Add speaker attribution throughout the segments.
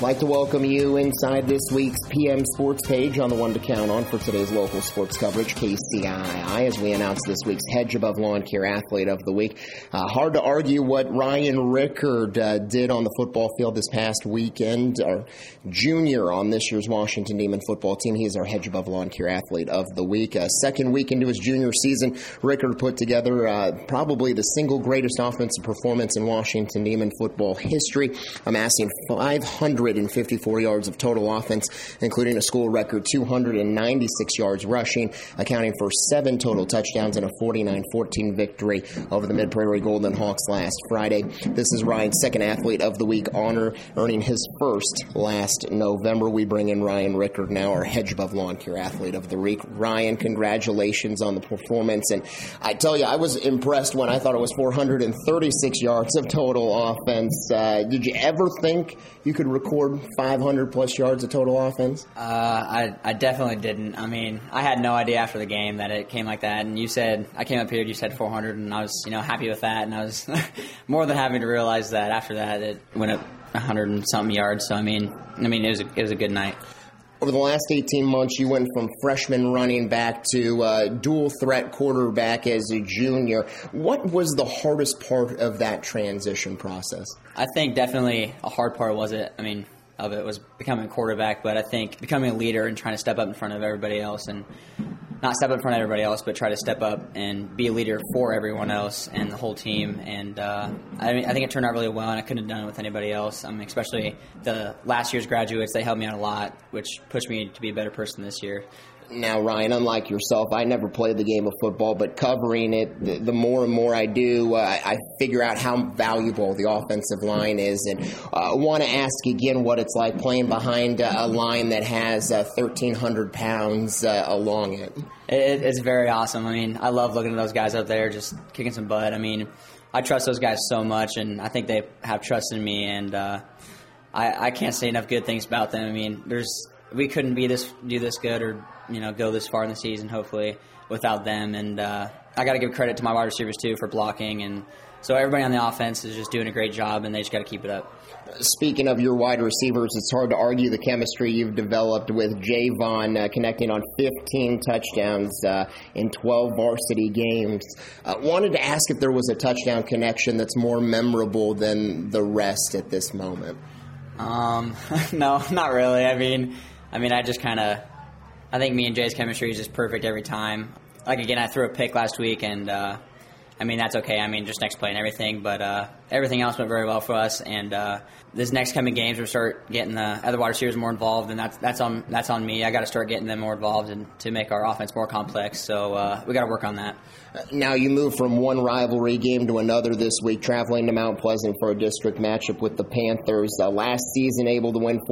Speaker 1: I'd like to welcome you inside this week's PM Sports page on the one to count on for today's local sports coverage, KCII, as we announce this week's Hedge Above Lawn Care Athlete of the Week. Hard to argue what Ryan Rickard did on the football field this past weekend. Our junior on this year's Washington Demon football team. He is our Hedge Above Lawn Care Athlete of the Week. Second week into his junior season, Rickard put together probably the single greatest offensive performance in Washington Demon football history, amassing 554 yards of total offense, including a school record 296 yards rushing, accounting for 7 total touchdowns and a 49-14 victory over the Mid-Prairie Golden Hawks last Friday. This is Ryan's second Athlete of the Week honor, earning his first last November. We bring in Ryan Rickard now, our Hedge Above Lawn Care Athlete of the Week. Ryan, congratulations on the performance. And I tell you, I was impressed when I thought it was 436 yards of total offense. Did you ever think you could record 500-plus yards of total offense?
Speaker 2: I definitely didn't. I mean, I had no idea after the game that it came like that. And you said, I came up here, you said 400, and I was, happy with that. And I was more than happy to realize that after that it went up 100 and something yards. So, I mean, it was a good night.
Speaker 1: Over the last 18 months, you went from freshman running back to dual-threat quarterback as a junior. What was the hardest part of that transition process?
Speaker 2: I think definitely a hard part was becoming a quarterback, but I think becoming a leader and trying to step up in front of everybody else, and not step up in front of everybody else, but try to step up and be a leader for everyone else and the whole team. And I think it turned out really well, and I couldn't have done it with anybody else. Especially the last year's graduates, they helped me out a lot, which pushed me to be a better person this year.
Speaker 1: Now, Ryan, unlike yourself, I never played the game of football, but covering it, the more and more I do, I figure out how valuable the offensive line is. And I want to ask again what it's like playing behind a line that has 1,300 pounds along it.
Speaker 2: It's very awesome. I love looking at those guys up there just kicking some butt. I trust those guys so much, and I think they have trust in me, and I can't say enough good things about them. We couldn't do this good or go this far in the season, hopefully, without them. And I got to give credit to my wide receivers, too, for blocking. And so everybody on the offense is just doing a great job, and they just got to keep it up.
Speaker 1: Speaking of your wide receivers, it's hard to argue the chemistry you've developed with Javon, connecting on 15 touchdowns in 12 varsity games. Wanted to ask if there was a touchdown connection that's more memorable than the rest at this moment.
Speaker 2: No, not really. I think me and Jay's chemistry is just perfect every time. Again, I threw a pick last week, and that's okay. Just next play and everything, but everything else went very well for us. And this next coming games, we'll start getting the other wide receivers more involved, and that's on me. I got to start getting them more involved and to make our offense more complex. So we got to work on that.
Speaker 1: Now you move from one rivalry game to another this week, traveling to Mount Pleasant for a district matchup with the Panthers. Last season, able to win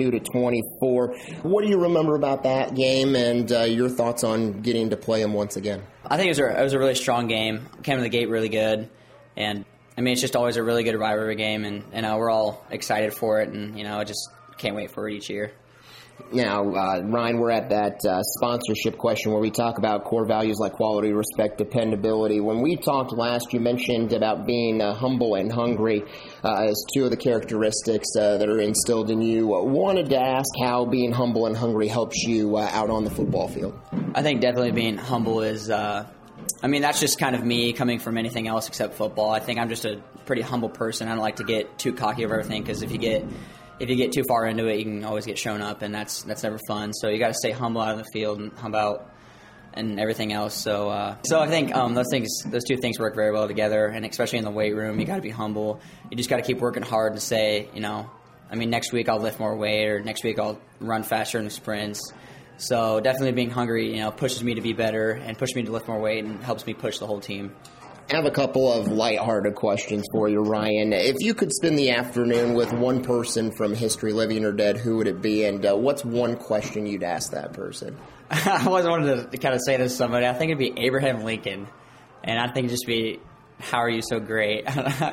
Speaker 1: 42-24. What do you remember about that game, and your thoughts on getting to play them once again?
Speaker 2: I think it was a really strong game. Came to the gate really good, and it's just always a really good rivalry game, and we're all excited for it, and I just can't wait for it each year.
Speaker 1: Now, Ryan, we're at that sponsorship question where we talk about core values like quality, respect, dependability. When we talked last, you mentioned about being humble and hungry as two of the characteristics that are instilled in you. Wanted to ask how being humble and hungry helps you out on the football field.
Speaker 2: I think definitely being humble is that's just kind of me coming from anything else except football. I think I'm just a pretty humble person. I don't like to get too cocky of everything, because if you get too far into it, you can always get shown up, and that's never fun. So you got to stay humble out of the field and humble out and everything else. So I think those two things work very well together, and especially in the weight room, you got to be humble. You just got to keep working hard and say, next week I'll lift more weight, or next week I'll run faster in the sprints. So definitely being hungry, pushes me to be better and pushes me to lift more weight and helps me push the whole team.
Speaker 1: I have a couple of lighthearted questions for you, Ryan. If you could spend the afternoon with one person from history, living or dead, who would it be, and what's one question you'd ask that person?
Speaker 2: I always wanted to kind of say this to somebody. I think it'd be Abraham Lincoln, and I think it'd just be, how are you so great?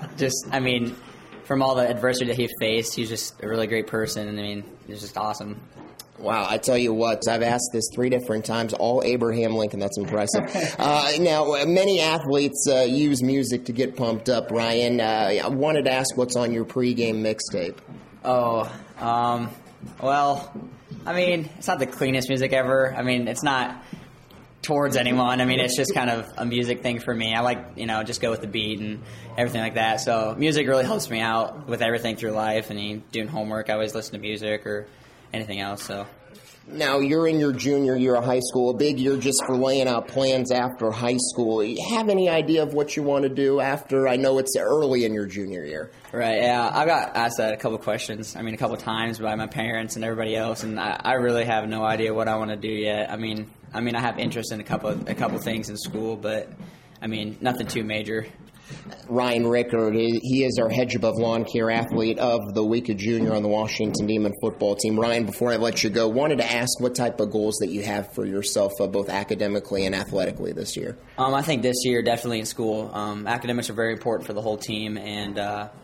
Speaker 2: From all the adversity that he faced, he's just a really great person, and he's just awesome.
Speaker 1: Wow, I tell you what, I've asked this 3 different times, all Abraham Lincoln. That's impressive. Now, many athletes use music to get pumped up, Ryan. I wanted to ask what's on your pregame mixtape.
Speaker 2: Well, I mean, it's not the cleanest music ever. I mean, it's not towards anyone. I mean, it's just kind of a music thing for me. I like, just go with the beat and everything like that. So music really helps me out with everything through life. And doing homework, I always listen to music or anything else. So.
Speaker 1: Now, you're in your junior year of high school, a big year just for laying out plans after high school. You have any idea of what you want to do after? I know it's early in your junior year.
Speaker 2: Right, yeah. I've got asked that a couple times by my parents and everybody else, and I really have no idea what I want to do yet. I mean, I have interest in a couple things in school, but, nothing too major.
Speaker 1: Ryan Rickard, he is our Hedge Above Lawn Care Athlete of the Week, a junior on the Washington Demon football team. Ryan, before I let you go, wanted to ask what type of goals that you have for yourself, both academically and athletically this year.
Speaker 2: I think this year, definitely in school. Academics are very important for the whole team, and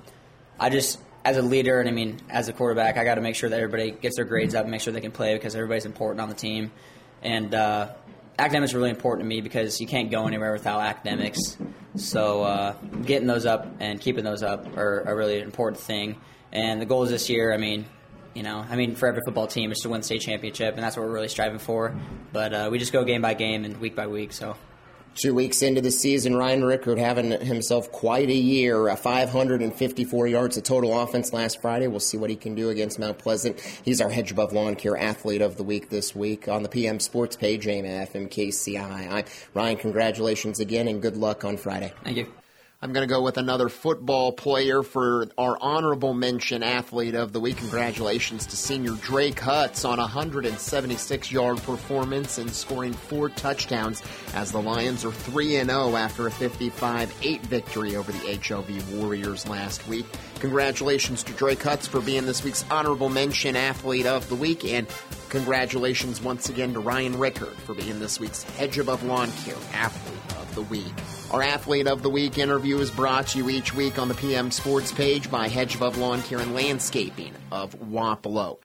Speaker 2: I just, as a leader and as a quarterback, I got to make sure that everybody gets their grades up and make sure they can play because everybody's important on the team. And academics are really important to me because you can't go anywhere without academics. So getting those up and keeping those up are a really important thing. And the goals this year, for every football team is to win the state championship, and that's what we're really striving for. But we just go game by game and week by week. So
Speaker 1: 2 weeks into the season, Ryan Rickard having himself quite a year, 554 yards of total offense last Friday. We'll see what he can do against Mount Pleasant. He's our Hedge Above Lawn Care Athlete of the Week this week on the PM Sports page, AM/FM KCII. Ryan, congratulations again, and good luck on Friday.
Speaker 2: Thank you.
Speaker 1: I'm going to go with another football player for our honorable mention athlete of the week. Congratulations to senior Drake Hutz on a 176-yard performance and scoring 4 touchdowns as the Lions are 3-0 after a 55-8 victory over the HLV Warriors last week. Congratulations to Drake Hutz for being this week's honorable mention athlete of the week, and congratulations once again to Ryan Rickard for being this week's Hedge Above Lawn Care athlete of the week. Our Athlete of the Week interview is brought to you each week on the PM Sports page by Hedge Above Lawn Care and Landscaping of Wapello.